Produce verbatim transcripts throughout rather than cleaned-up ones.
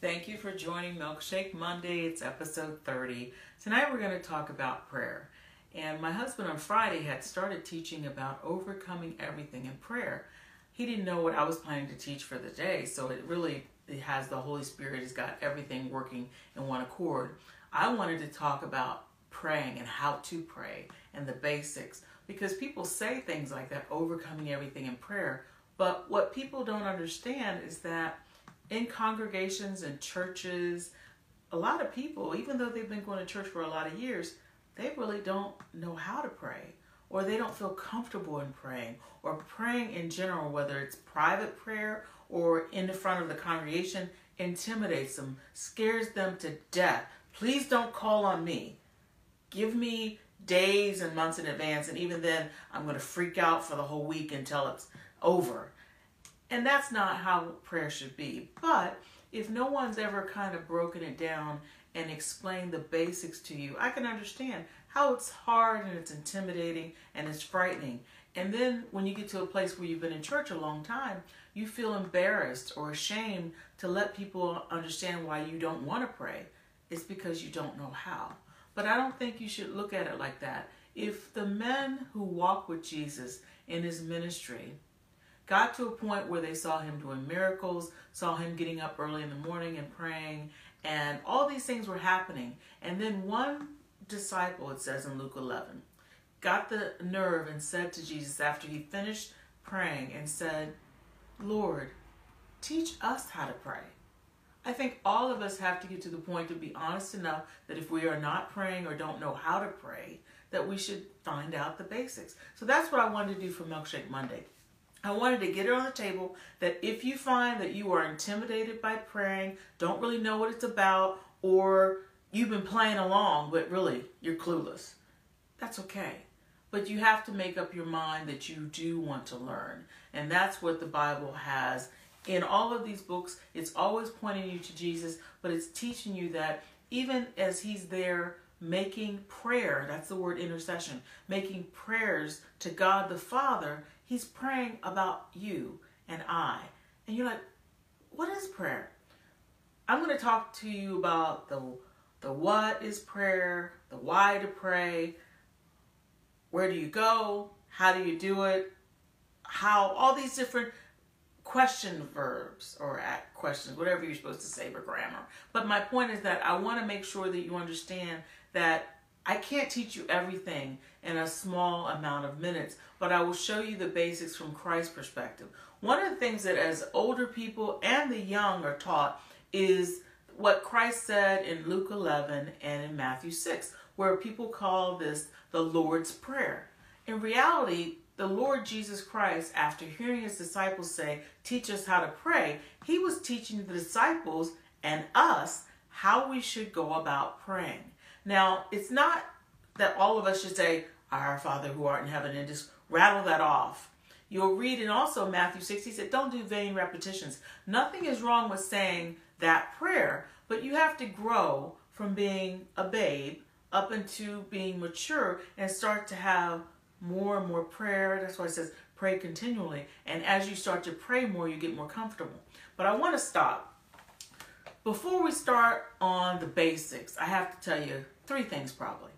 Thank you for joining Milkshake Monday. It's episode thirty. Tonight we're going to talk about prayer. And my husband on Friday had started teaching about overcoming everything in prayer. He didn't know what I was planning to teach for the day, so it really it has the Holy Spirit has got everything working in one accord. I wanted to talk about praying and how to pray and the basics, because people say things like that, overcoming everything in prayer. But what people don't understand is that in congregations and churches, a lot of people, even though they've been going to church for a lot of years, they really don't know how to pray, or they don't feel comfortable in praying, or praying in general, whether it's private prayer or in the front of the congregation, intimidates them, scares them to death. Please don't call on me. Give me days and months in advance, and even then I'm going to freak out for the whole week until it's over. And that's not how prayer should be. But if no one's ever kind of broken it down and explained the basics to you, I can understand how it's hard and it's intimidating and it's frightening. And then when you get to a place where you've been in church a long time, you feel embarrassed or ashamed to let people understand why you don't want to pray. It's because you don't know how. But I don't think you should look at it like that. If the men who walk with Jesus in his ministry got to a point where they saw him doing miracles, saw him getting up early in the morning and praying, and all these things were happening. And then one disciple, it says in Luke eleven, got the nerve and said to Jesus after he finished praying and said, "Lord, teach us how to pray." I think all of us have to get to the point to be honest enough that if we are not praying or don't know how to pray, that we should find out the basics. So that's what I wanted to do for Milkshake Monday. I wanted to get it on the table that if you find that you are intimidated by praying, don't really know what it's about, or you've been playing along, but really you're clueless, that's okay. But you have to make up your mind that you do want to learn. And that's what the Bible has. In all of these books, it's always pointing you to Jesus, but it's teaching you that even as he's there making prayer, that's the word intercession, making prayers to God the Father, he's praying about you and I. And you're like, what is prayer? I'm going to talk to you about the, the what is prayer, the why to pray, where do you go, how do you do it, how, all these different question verbs or act questions, whatever you're supposed to say for grammar. But my point is that I want to make sure that you understand that I can't teach you everything in a small amount of minutes, but I will show you the basics from Christ's perspective. One of the things that as older people and the young are taught is what Christ said in Luke eleven and in Matthew six, where people call this the Lord's Prayer. In reality, the Lord Jesus Christ, after hearing his disciples say, "Teach us how to pray," he was teaching the disciples and us how we should go about praying. Now, it's not that all of us should say, "Our Father who art in heaven," and just rattle that off. You'll read in also Matthew six, he said, don't do vain repetitions. Nothing is wrong with saying that prayer, but you have to grow from being a babe up into being mature and start to have more and more prayer. That's why it says pray continually. And as you start to pray more, you get more comfortable. But I want to stop. Before we start on the basics, I have to tell you three things probably.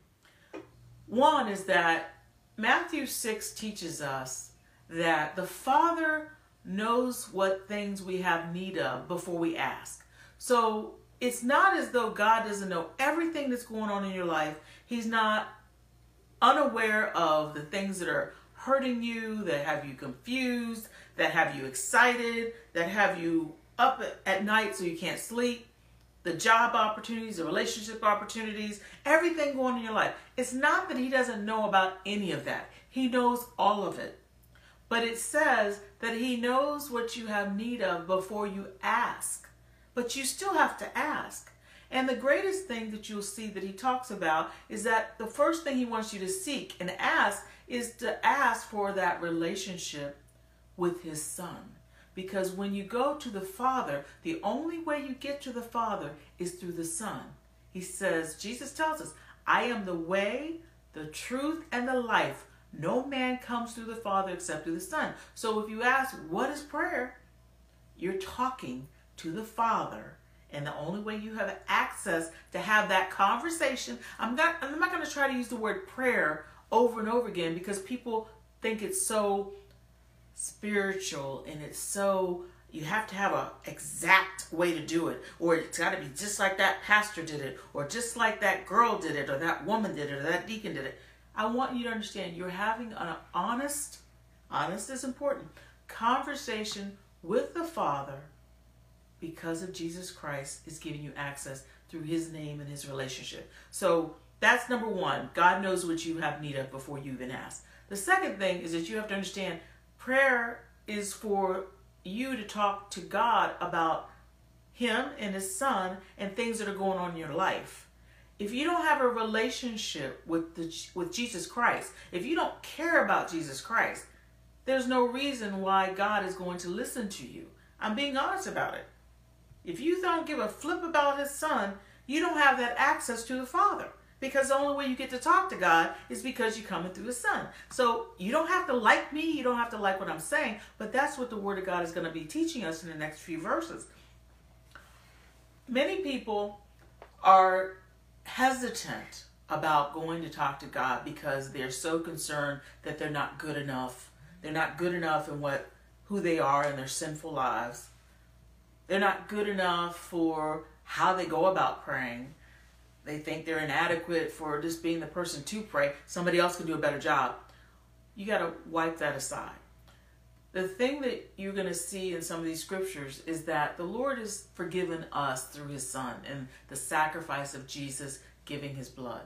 One is that Matthew six teaches us that the Father knows what things we have need of before we ask. So it's not as though God doesn't know everything that's going on in your life. He's not unaware of the things that are hurting you, that have you confused, that have you excited, that have you up at night so you can't sleep, the job opportunities, the relationship opportunities, everything going on in your life. It's not that he doesn't know about any of that. He knows all of it. But it says that he knows what you have need of before you ask. But you still have to ask. And the greatest thing that you'll see that he talks about is that the first thing he wants you to seek and ask is to ask for that relationship with his Son. Because when you go to the Father, the only way you get to the Father is through the Son. He says, Jesus tells us, "I am the way, the truth, and the life. No man comes through the Father except through the Son." So if you ask, what is prayer? You're talking to the Father And the only way you have access to have that conversation, I'm not, I'm not going to try to use the word prayer over and over again because people think it's so spiritual and it's so, you have to have a exact way to do it, or it's got to be just like that pastor did it, or just like that girl did it, or that woman did it, or that deacon did it. I want you to understand you're having an honest, honest is important, conversation with the Father because of Jesus Christ is giving you access through his name and his relationship. So that's number one. God knows what you have need of before you even ask. The second thing is that you have to understand prayer is for you to talk to God about him and his son and things that are going on in your life. If you don't have a relationship with the with Jesus Christ, if you don't care about Jesus Christ, there's no reason why God is going to listen to you. I'm being honest about it. If you don't give a flip about his son, you don't have that access to the Father. Because the only way you get to talk to God is because you're coming through the Son. So you don't have to like me, you don't have to like what I'm saying, but that's what the Word of God is going to be teaching us in the next few verses. Many people are hesitant about going to talk to God because they're so concerned that they're not good enough. They're not good enough in what who they are in their sinful lives. They're not good enough for how they go about praying. They think they're inadequate for just being the person to pray. Somebody else can do a better job. You got to wipe that aside. The thing that you're going to see in some of these scriptures is that the Lord has forgiven us through his Son and the sacrifice of Jesus giving his blood.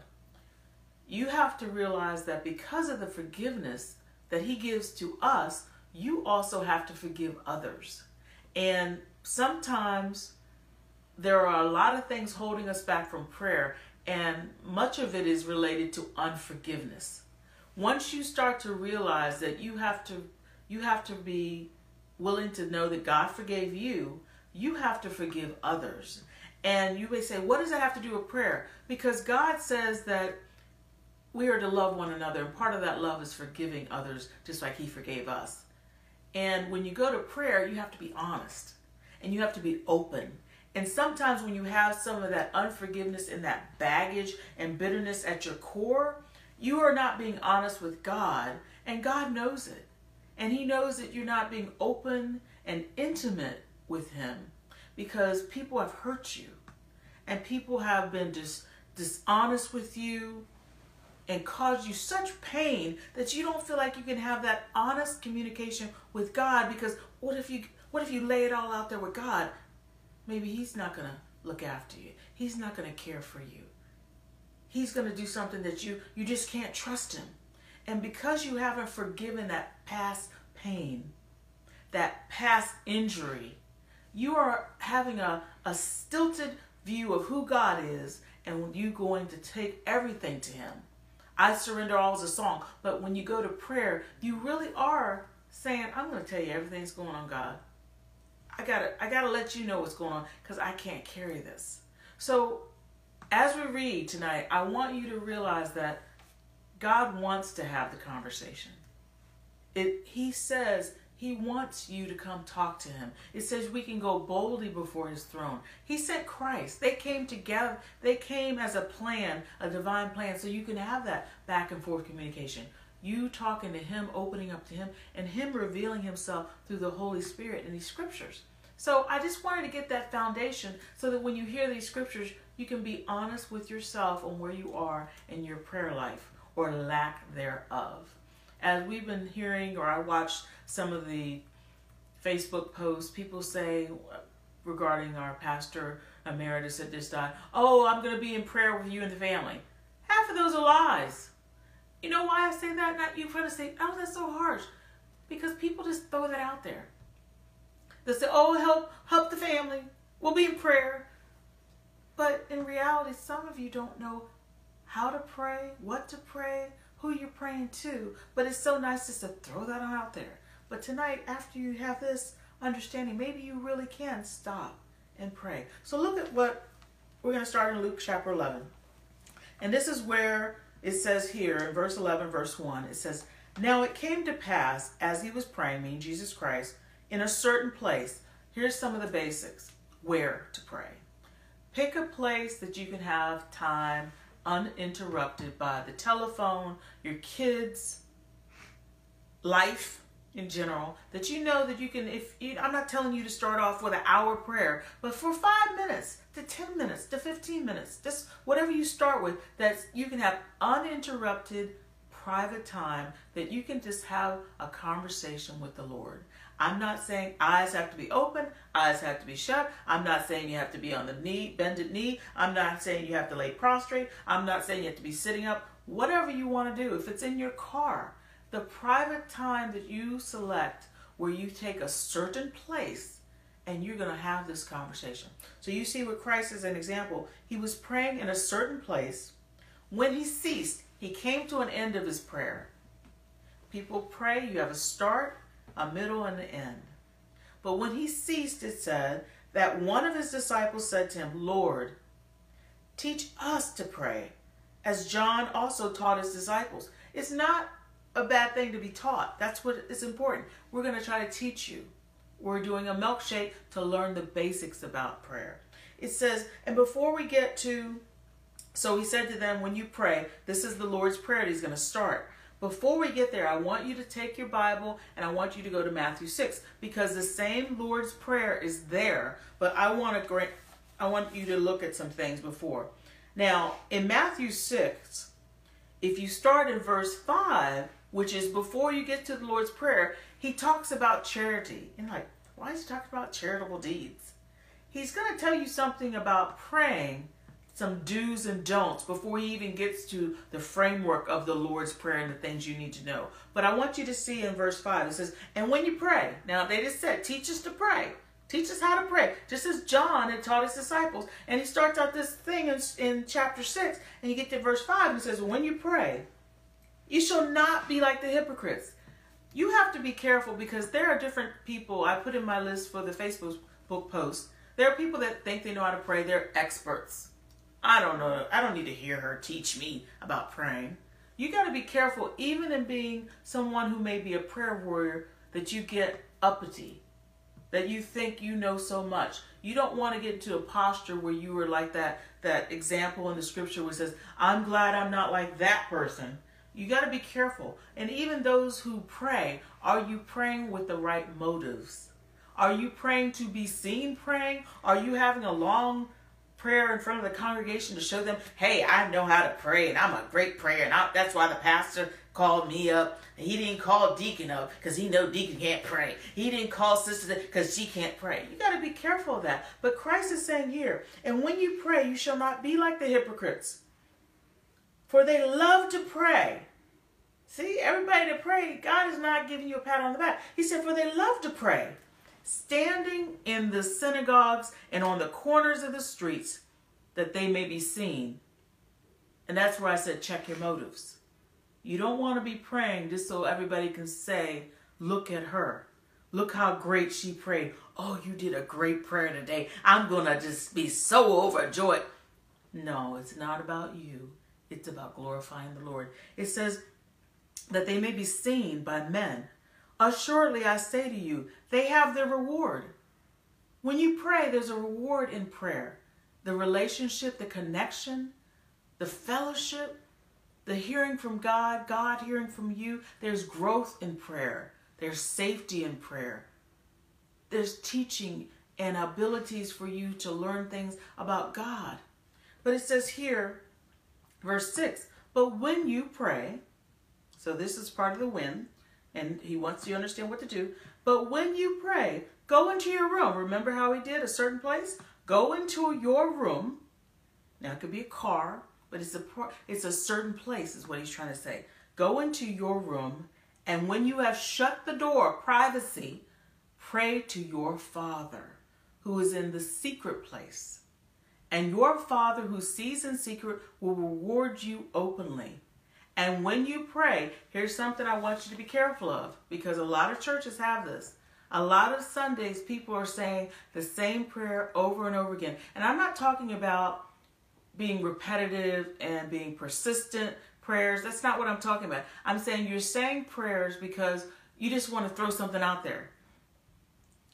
You have to realize that because of the forgiveness that he gives to us, you also have to forgive others. And sometimes there are a lot of things holding us back from prayer, and much of it is related to unforgiveness. Once you start to realize that you have to you have to be willing to know that God forgave you, you have to forgive others. And you may say, what does that have to do with prayer? Because God says that we are to love one another, and part of that love is forgiving others just like he forgave us. And when you go to prayer, you have to be honest and you have to be open. And sometimes when you have some of that unforgiveness and that baggage and bitterness at your core, you are not being honest with God, and God knows it. And he knows that you're not being open and intimate with him because people have hurt you and people have been dis- dishonest with you and caused you such pain that you don't feel like you can have that honest communication with God, because what if you what if you lay it all out there with God? Maybe he's not going to look after you. He's not going to care for you. He's going to do something that you, you just can't trust him. And because you haven't forgiven that past pain, that past injury, you are having a, a stilted view of who God is, and you going to take everything to him. I surrender all is a song, but when you go to prayer, you really are saying, I'm going to tell you everything's going on, God. I gotta, I gotta let you know what's going on because I can't carry this. So as we read tonight, I want you to realize that God wants to have the conversation. It, he says he wants you to come talk to him. It says we can go boldly before his throne. He sent Christ. They came together. They came as a plan, a divine plan, so you can have that back and forth communication. You talking to him, opening up to him, and him revealing himself through the Holy Spirit in these scriptures. So I just wanted to get that foundation so that when you hear these scriptures, you can be honest with yourself on where you are in your prayer life or lack thereof. As we've been hearing, or I watched some of the Facebook posts, people say regarding our pastor emeritus that just died, oh, I'm going to be in prayer with you and the family. Half of those are lies. You know why I say that? Not you trying to say, oh, that's so harsh. Because people just throw that out there. They say, oh, help, help the family. We'll be in prayer. But in reality, some of you don't know how to pray, what to pray, who you're praying to. But it's so nice just to throw that out there. But tonight, after you have this understanding, maybe you really can stop and pray. So look at what we're going to start in Luke chapter eleven. And this is where it says here in verse eleven, verse one, it says, now it came to pass as he was praying, meaning Jesus Christ, in a certain place. Here's some of the basics. Where to pray. Pick a place that you can have time uninterrupted by the telephone, your kids, life in general, that you know that you can, if you, I'm not telling you to start off with an hour prayer, but for five minutes to ten minutes to fifteen minutes, just whatever you start with, that you can have uninterrupted private time, that you can just have a conversation with the Lord. I'm not saying eyes have to be open, eyes have to be shut. I'm not saying you have to be on the knee, bended knee. I'm not saying you have to lay prostrate. I'm not saying you have to be sitting up. Whatever you want to do, if it's in your car, the private time that you select where you take a certain place and you're going to have this conversation. So you see with Christ as an example, he was praying in a certain place. When he ceased, he came to an end of his prayer. People pray, you have a start, a middle, and an end. But when he ceased, it said that one of his disciples said to him, Lord, teach us to pray, as John also taught his disciples. It's not a bad thing to be taught. That's what is important. We're going to try to teach you. We're doing a milkshake to learn the basics about prayer. It says, and before we get to, so he said to them, when you pray, this is the Lord's Prayer that he's going to start. Before we get there, I want you to take your Bible and I want you to go to Matthew six, because the same Lord's Prayer is there, but I want to grant, I want you to look at some things before. Now, in Matthew six, if you start in verse five, which is before you get to the Lord's Prayer, he talks about charity. And like, why is he talking about charitable deeds? He's going to tell you something about praying, some do's and don'ts, before he even gets to the framework of the Lord's Prayer and the things you need to know. But I want you to see in verse five, it says, and when you pray, now they just said, teach us to pray. Teach us how to pray. Just as John had taught his disciples. And he starts out this thing in, in chapter six, and you get to verse five, and it says, when you pray, you shall not be like the hypocrites. You have to be careful, because there are different people. I put in my list for the Facebook post. There are people that think they know how to pray. They're experts. I don't know. I don't need to hear her teach me about praying. You got to be careful, even in being someone who may be a prayer warrior, that you get uppity, that you think you know so much. You don't want to get into a posture where you were like that, that example in the scripture where it says, I'm glad I'm not like that person. You got to be careful. And even those who pray, are you praying with the right motives? Are you praying to be seen praying? Are you having a long prayer in front of the congregation to show them, hey, I know how to pray and I'm a great prayer, and I, that's why the pastor called me up, and he didn't call deacon up because he know deacon can't pray. He didn't call sister because she can't pray. You got to be careful of that. But Christ is saying here, and when you pray, you shall not be like the hypocrites, for they love to pray. See, everybody that pray, God is not giving you a pat on the back. He said, for they love to pray, standing in the synagogues and on the corners of the streets, that they may be seen. And that's where I said, check your motives. You don't want to be praying just so everybody can say, look at her. Look how great she prayed. Oh, you did a great prayer today. I'm going to just be so overjoyed. No, it's not about you. It's about glorifying the Lord. It says that they may be seen by men. Assuredly, I say to you, they have their reward. When you pray, there's a reward in prayer. The relationship, the connection, the fellowship, the hearing from God, God hearing from you. There's growth in prayer. There's safety in prayer. There's teaching and abilities for you to learn things about God. But it says here, verse six, but when you pray, so this is part of the when, and he wants you to understand what to do. But when you pray, go into your room. Remember how he did a certain place? Go into your room. Now it could be a car, but it's a, it's a certain place is what he's trying to say. Go into your room, and when you have shut the door, privacy, pray to your Father who is in the secret place. And your Father who sees in secret will reward you openly. And when you pray, here's something I want you to be careful of, because a lot of churches have this. A lot of Sundays, people are saying the same prayer over and over again. And I'm not talking about being repetitive and being persistent prayers. That's not what I'm talking about. I'm saying you're saying prayers because you just want to throw something out there.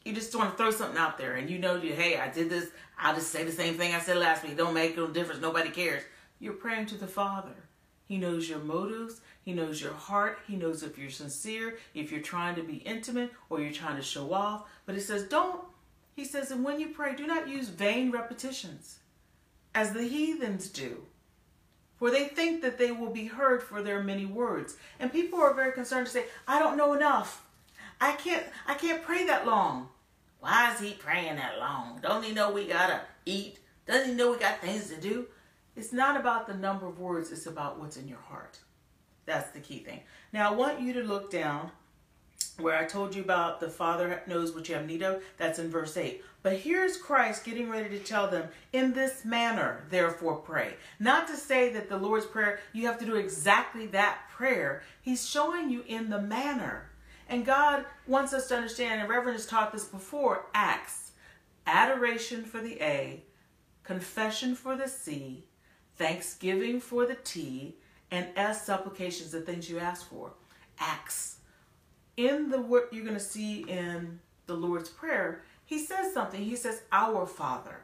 You just want to throw something out there and you know, you, hey, I did this. I'll just say the same thing I said last week. Don't make no difference. Nobody cares. You're praying to the Father. He knows your motives. He knows your heart. He knows if you're sincere, if you're trying to be intimate or you're trying to show off. But he says, don't, he says, and when you pray, do not use vain repetitions as the heathens do. For they think that they will be heard for their many words. And people are very concerned to say, I don't know enough. I can't, I can't pray that long. Why is he praying that long? Don't he know we gotta eat? Doesn't he know we got things to do? It's not about the number of words. It's about what's in your heart. That's the key thing. Now, I want you to look down where I told you about the Father knows what you have need of. That's in verse eight. But here's Christ getting ready to tell them, in this manner, therefore pray. Not to say that the Lord's Prayer, you have to do exactly that prayer. He's showing you in the manner. And God wants us to understand, and Reverend has taught this before, acts. Adoration for the A, confession for the C, thanksgiving for the T, and S, supplications, the things you ask for. Acts. In the word you're going to see in the Lord's Prayer, he says something. He says, our Father.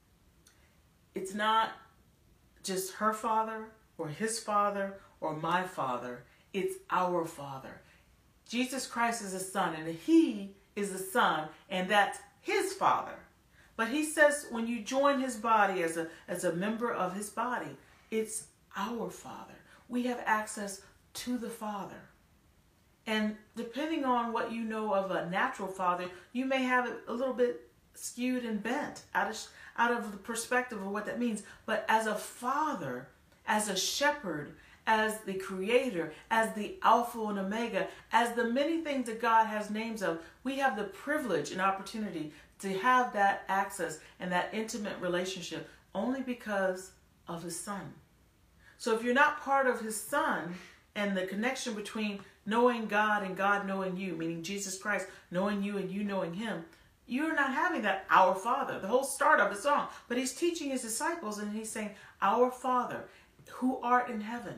It's not just her Father or his Father or my Father. It's our Father. Jesus Christ is the Son, and he is the Son, and that's his Father. But he says when you join his body as a, as a member of his body, it's our Father. We have access to the Father. And depending on what you know of a natural father, you may have it a little bit skewed and bent out of, out of the perspective of what that means. But as a father, as a shepherd, as the creator, as the Alpha and Omega, as the many things that God has names of, we have the privilege and opportunity to have that access and that intimate relationship only because of his Son. So if you're not part of his Son and the connection between knowing God and God knowing you, meaning Jesus Christ knowing you and you knowing him, you're not having that our Father, the whole start of the song. But he's teaching his disciples and he's saying, our Father, who art in heaven.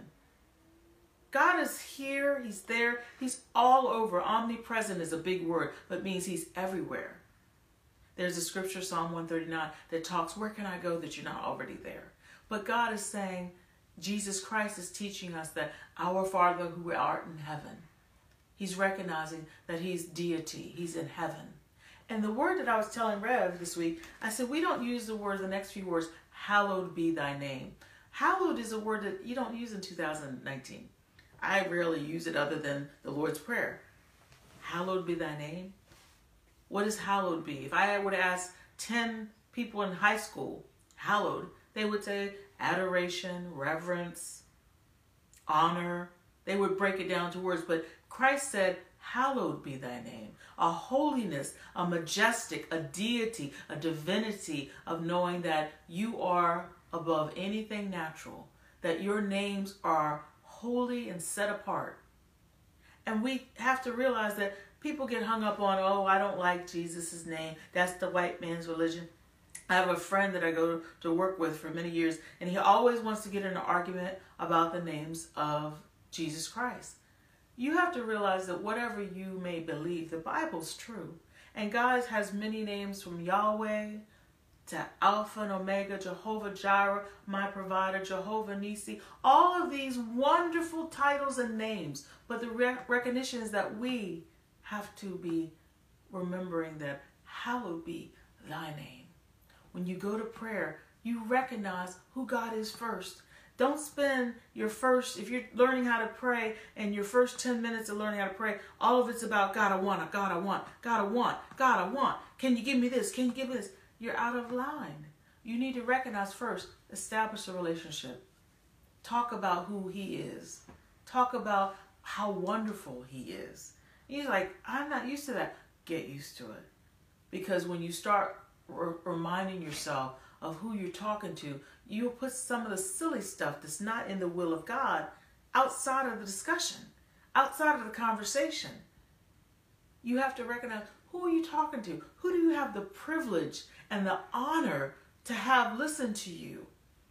God is here, he's there, he's all over. Omnipresent is a big word, but means he's everywhere. There's a scripture, Psalm one thirty-nine, that talks, where can I go that you're not already there? But God is saying, Jesus Christ is teaching us that our Father who art in heaven, he's recognizing that he's deity, he's in heaven. And the word that I was telling Rev this week, I said, we don't use the word, the next few words, hallowed be thy name. Hallowed is a word that you don't use in two thousand nineteen. I rarely use it other than the Lord's Prayer. Hallowed be thy name. What does hallowed be? If I were to ask ten people in high school, hallowed, they would say adoration, reverence, honor. They would break it down to words. But Christ said, hallowed be thy name. A holiness, a majestic, a deity, a divinity of knowing that you are above anything natural, that your names are holy and set apart. And we have to realize that people get hung up on, oh, I don't like Jesus' name. That's the white man's religion. I have a friend that I go to work with for many years, and he always wants to get in an argument about the names of Jesus Christ. You have to realize that whatever you may believe, the Bible's true. And God has many names, from Yahweh to Alpha and Omega, Jehovah Jireh, my provider, Jehovah Nisi. All of these wonderful titles and names. But the rec- recognition is that we have to be remembering that hallowed be thy name. When you go to prayer, you recognize who God is first. Don't spend your first, if you're learning how to pray, and your first ten minutes of learning how to pray, all of it's about God, I want, God, I want, God, I want, God, I want. Can you give me this? Can you give me this? You're out of line. You need to recognize first, establish a relationship. Talk about who he is. Talk about how wonderful he is. He's like, I'm not used to that. Get used to it. Because when you start r- reminding yourself of who you're talking to, you'll put some of the silly stuff that's not in the will of God outside of the discussion, outside of the conversation. You have to recognize, who are you talking to? Who do you have the privilege and the honor to have listen to you?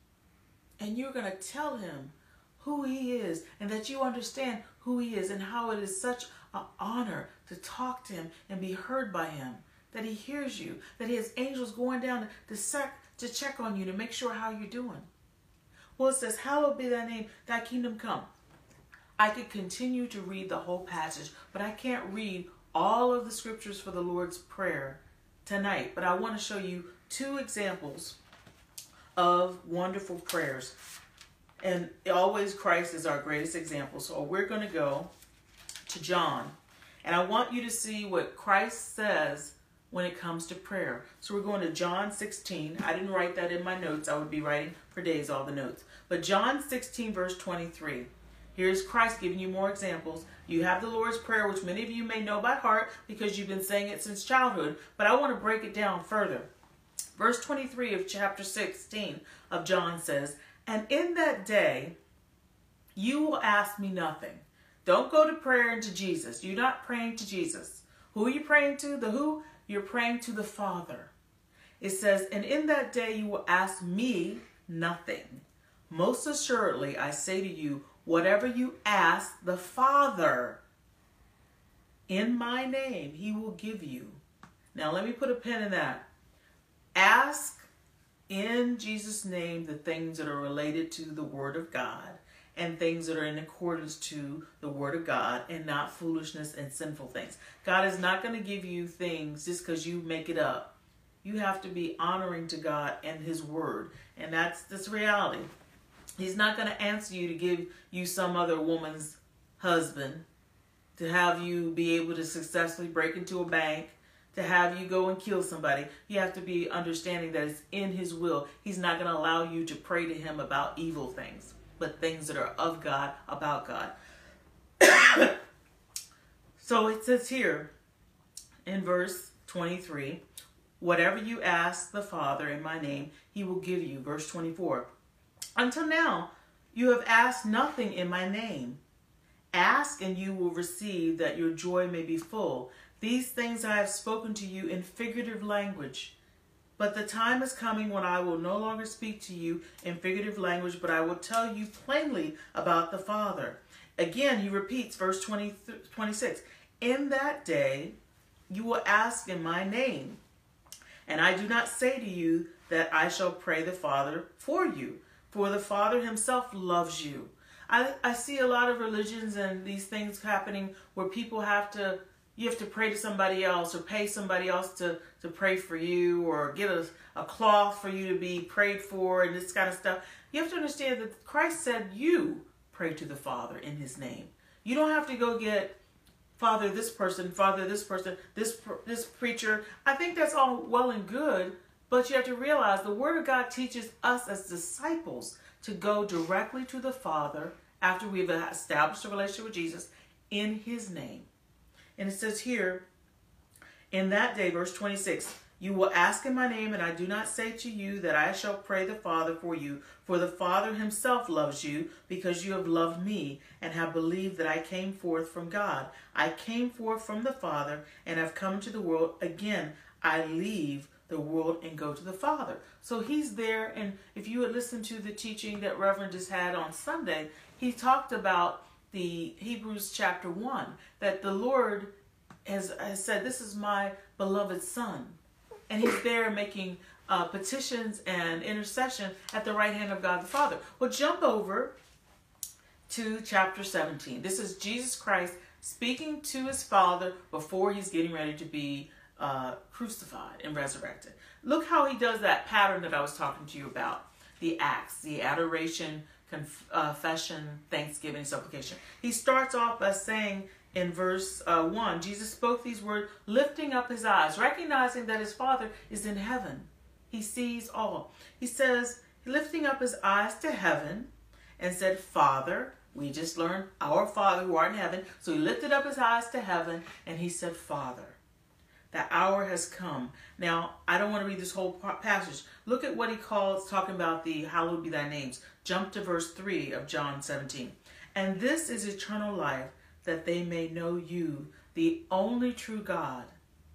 And you're going to tell him who he is, and that you understand who he is and how it is such an honor to talk to him and be heard by him. that he hears you, that he has angels going down to, sec, to check on you, to make sure how you're doing. Well, it says, hallowed be thy name, thy kingdom come. I could continue to read the whole passage, but I can't read all of the scriptures for the Lord's Prayer tonight. But I want to show you two examples of wonderful prayers. And always Christ is our greatest example. So we're going to go to John. And I want you to see what Christ says when it comes to prayer. So we're going to John sixteen. I didn't write that in my notes. I would be writing for days all the notes. But John sixteen, verse twenty-three. Here's Christ giving you more examples. You have the Lord's Prayer, which many of you may know by heart because you've been saying it since childhood. But I want to break it down further. Verse twenty-three of chapter sixteen of John says, and in that day, you will ask me nothing. Don't go to prayer and to Jesus. You're not praying to Jesus. Who are you praying to? The who? You're praying to the Father. It says, and in that day you will ask me nothing. Most assuredly, I say to you, whatever you ask the Father in my name, he will give you. Now let me put a pin in that. Ask in Jesus' name the things that are related to the Word of God and things that are in accordance to the Word of God and not foolishness and sinful things. God is not going to give you things just because you make it up. You have to be honoring to God and his Word. And that's this reality. He's not going to answer you to give you some other woman's husband, to have you be able to successfully break into a bank, to have you go and kill somebody. You have to be understanding that it's in his will. He's not going to allow you to pray to him about evil things, but things that are of God, about God. So it says here in verse twenty-three, whatever you ask the Father in my name, he will give you. Verse twenty-four, until now you have asked nothing in my name. Ask and you will receive, that your joy may be full. These things I have spoken to you in figurative language. But the time is coming when I will no longer speak to you in figurative language, but I will tell you plainly about the Father. Again, he repeats verse twenty, twenty-six. In that day you will ask in my name. And I do not say to you that I shall pray the Father for you, for the Father himself loves you. I, I see a lot of religions and these things happening where people have to, you have to pray to somebody else or pay somebody else to, to pray for you, or get a, a cloth for you to be prayed for and this kind of stuff. You have to understand that Christ said you pray to the Father in his name. You don't have to go get Father this person, Father this person, this, this preacher. I think that's all well and good, but you have to realize the Word of God teaches us as disciples to go directly to the Father after we've established a relationship with Jesus in his name. And it says here, in that day, verse twenty-six, you will ask in my name, and I do not say to you that I shall pray the Father for you, for the Father himself loves you, because you have loved me and have believed that I came forth from God. I came forth from the Father and have come to the world. Again, I leave the world and go to the Father. So he's there, and if you had listened to the teaching that Reverend just had on Sunday, he talked about the Hebrews chapter one, that the Lord has, has said, this is my beloved Son. And he's there making uh, petitions and intercession at the right hand of God the Father. Well, jump over to chapter seventeen. This is Jesus Christ speaking to his Father before he's getting ready to be uh, crucified and resurrected. Look how he does that pattern that I was talking to you about. The acts, the adoration, confession, thanksgiving, supplication. He starts off by saying in verse uh, one, Jesus spoke these words, lifting up his eyes, recognizing that his Father is in heaven. He sees all. He says, lifting up his eyes to heaven and said, Father, we just learned our Father who art in heaven. So he lifted up his eyes to heaven and he said, Father, the hour has come. Now, I don't want to read this whole passage. Look at what he calls, talking about the hallowed be thy names. Jump to verse three of John seventeen. And this is eternal life, that they may know you, the only true God,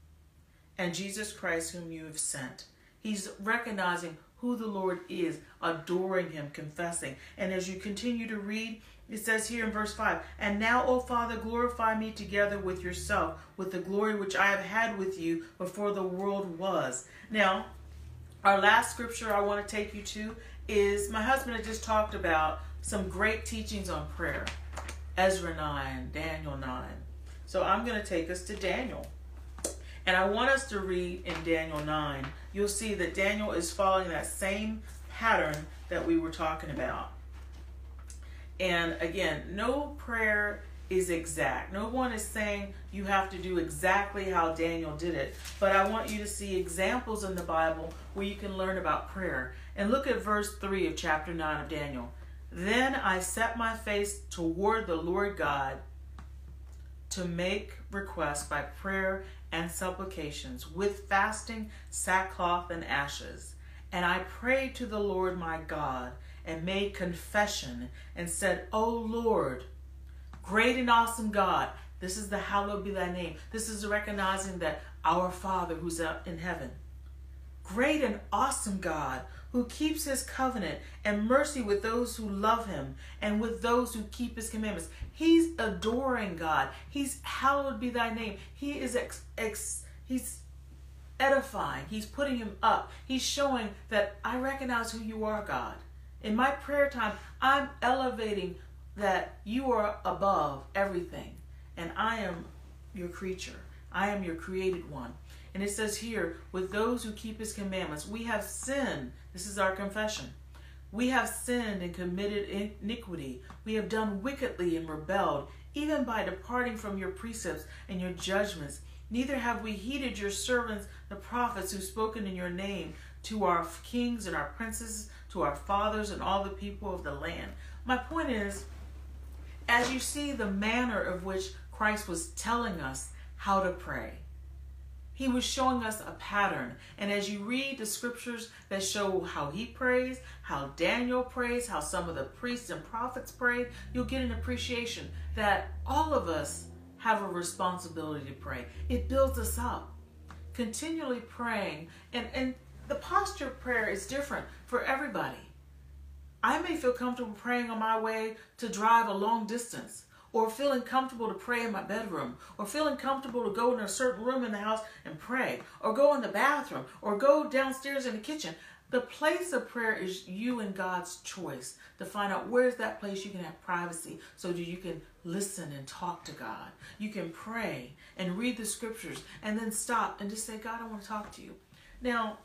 and Jesus Christ whom you have sent. He's recognizing who the Lord is, adoring him, confessing. And as you continue to read It says here in verse five, and now, O Father, glorify me together with yourself, with the glory which I have had with you before the world was. Now, our last scripture I want to take you to is, my husband had just talked about some great teachings on prayer. Ezra nine, Daniel nine. So I'm going to take us to Daniel. And I want us to read in Daniel nine. You'll see that Daniel is following that same pattern that we were talking about. And again, no prayer is exact. No one is saying you have to do exactly how Daniel did it. But I want you to see examples in the Bible where you can learn about prayer. And look at verse three of chapter nine of Daniel. Then I set my face toward the Lord God to make requests by prayer and supplications with fasting, sackcloth, and ashes. And I prayed to the Lord my God and made confession and said, O Lord, great and awesome God. This is the hallowed be thy name. This is recognizing that our Father who's up in heaven. Great and awesome God who keeps his covenant and mercy with those who love him and with those who keep his commandments. He's adoring God. He's hallowed be thy name. He is ex, ex he's edifying. He's putting him up. He's showing that I recognize who you are, God. In my prayer time, I'm elevating that you are above everything, and I am your creature. I am your created one. And it says here, with those who keep his commandments, we have sinned. This is our confession. We have sinned and committed iniquity. We have done wickedly and rebelled, even by departing from your precepts and your judgments. Neither have we heeded your servants, the prophets, who spoken in your name, to our kings and our princes, to our fathers and all the people of the land. My point is, as you see the manner of which Christ was telling us how to pray, he was showing us a pattern. And as you read the scriptures that show how he prays, how Daniel prays, how some of the priests and prophets prayed, you'll get an appreciation that all of us have a responsibility to pray. It builds us up. Continually praying. And, and the posture of prayer is different for everybody. I may feel comfortable praying on my way to drive a long distance, or feeling comfortable to pray in my bedroom, or feeling comfortable to go in a certain room in the house and pray, or go in the bathroom, or go downstairs in the kitchen. The place of prayer is you and God's choice to find out where's that place you can have privacy so that you can listen and talk to God. You can pray and read the scriptures and then stop and just say, God, I want to talk to you. Now,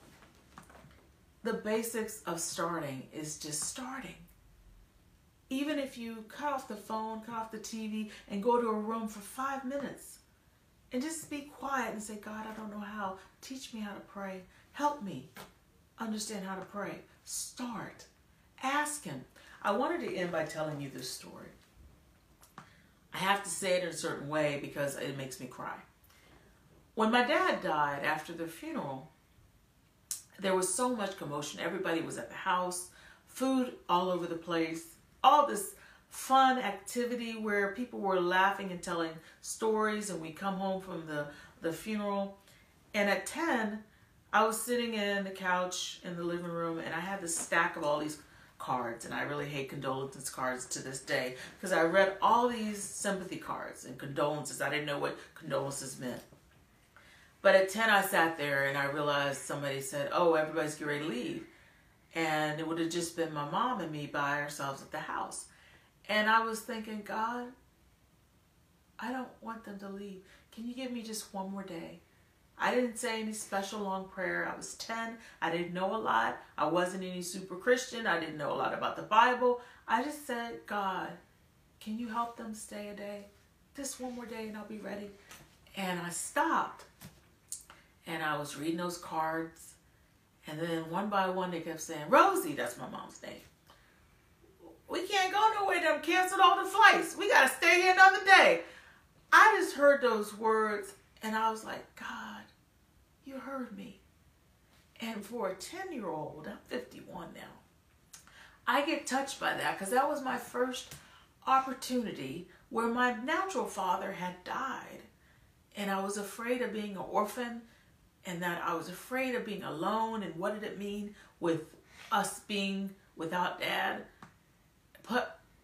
the basics of starting is just starting. Even if you cut off the phone, cut off the T V, and go to a room for five minutes and just be quiet and say, God, I don't know how. Teach me how to pray. Help me understand how to pray. Start. Ask him. I wanted to end by telling you this story. I have to say it in a certain way because it makes me cry. When my dad died after the funeral, there was so much commotion. Everybody was at the house, food all over the place, all this fun activity where people were laughing and telling stories, and we come home from the, the funeral. And at ten, I was sitting in the couch in the living room, and I had this stack of all these cards, and I really hate condolences cards to this day because I read all these sympathy cards and condolences. I didn't know what condolences meant. But at ten, I sat there and I realized somebody said, oh, everybody's getting ready to leave. And it would have just been my mom and me by ourselves at the house. And I was thinking, God, I don't want them to leave. Can you give me just one more day? I didn't say any special long prayer. I was ten. I didn't know a lot. I wasn't any super Christian. I didn't know a lot about the Bible. I just said, God, can you help them stay a day? Just one more day and I'll be ready. And I stopped. And I was reading those cards. And then one by one, they kept saying, Rosie, that's my mom's name. We can't go nowhere. They canceled all the flights. We got to stay here another day. I just heard those words and I was like, God, you heard me. And for a ten-year-old, I'm fifty-one now, I get touched by that because that was my first opportunity where my natural father had died. And I was afraid of being an orphan, and that I was afraid of being alone, and what did it mean with us being without dad. But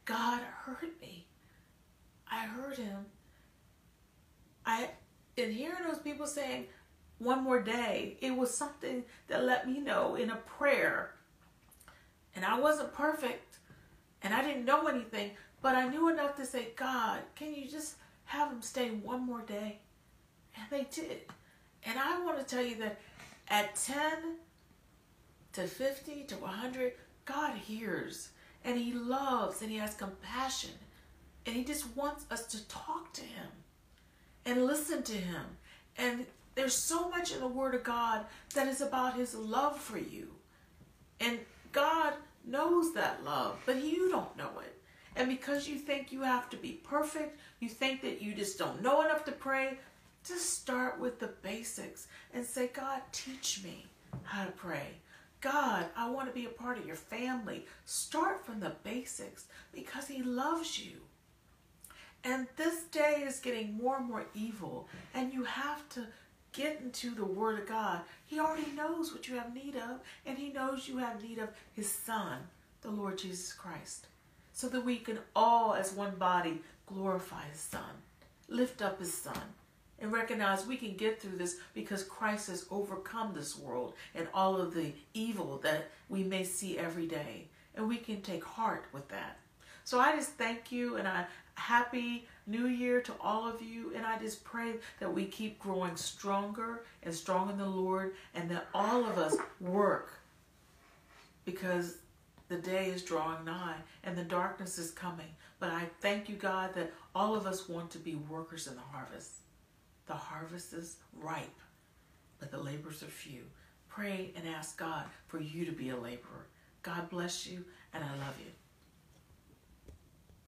God heard me. I heard him. I, and hearing those people saying, one more day, it was something that let me know in a prayer. And I wasn't perfect, and I didn't know anything, but I knew enough to say, God, can you just have them stay one more day? And they did. And I want to tell you that at ten to fifty to one hundred, God hears, and he loves, and he has compassion, and he just wants us to talk to him and listen to him. And there's so much in the Word of God that is about his love for you. And God knows that love, but you don't know it. And because you think you have to be perfect, you think that you just don't know enough to pray, just start with the basics and say, God, teach me how to pray. God, I want to be a part of your family. Start from the basics because he loves you. And this day is getting more and more evil, and you have to get into the Word of God. He already knows what you have need of, and he knows you have need of his Son, the Lord Jesus Christ, so that we can all, as one body, glorify his Son, lift up his Son, and recognize we can get through this because Christ has overcome this world and all of the evil that we may see every day. And we can take heart with that. So I just thank you, and I happy New Year to all of you. And I just pray that we keep growing stronger and strong in the Lord, and that all of us work, because the day is drawing nigh and the darkness is coming. But I thank you, God, that all of us want to be workers in the harvest. The harvest is ripe, but the laborers are few. Pray and ask God for you to be a laborer. God bless you, and I love you.